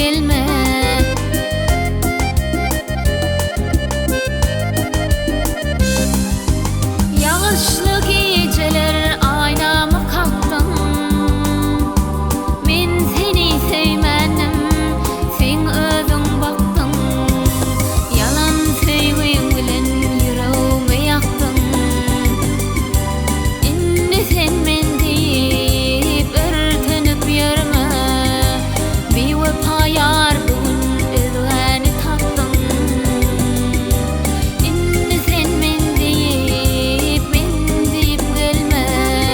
gelme. Yağışlı geceler aynama kalktım. Men seni sevmedim, sen özün baktın. Yalan söyleyip bilen yüreğime yaktın. Indi sen men deyip örtünüp yürüme. Bir vefa yar bugün özgeni taktın. Indi sen men deyip gelme.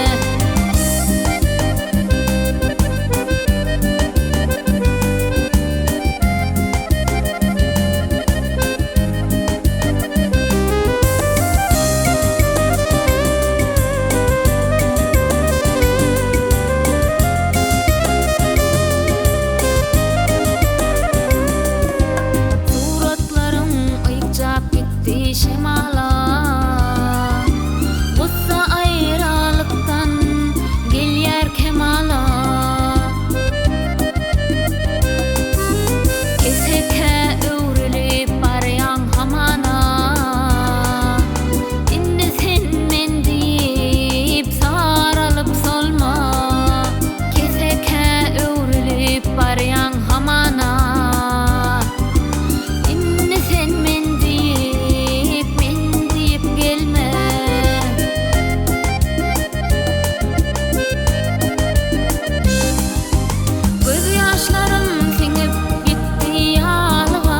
Suratlarım ıyıkcap gitti şemala. Gussa ayrılıktan gelyer kemala. Keseke öwrülip baryan hamana. Indi sen men deyip saralıp solma. Keseke öwrülip baryan hamana. Indi sen men deyip gelme. Göz yaşlarım singip gitti yalığa.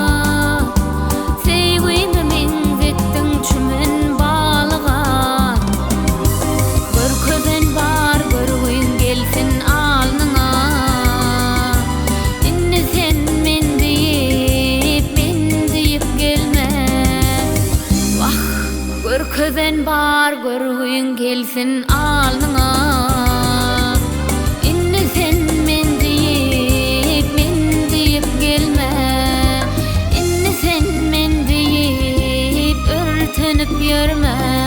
Sevgimi menzettin çümen balığa. Bir közen bar görüğün gelsin alnına. Indi sen men deyip gelme. Vah, bir közen bar görüğün gelsin alnına. Indi sen men deyip gelme. Indi sen men deyip örtünüp yürüme.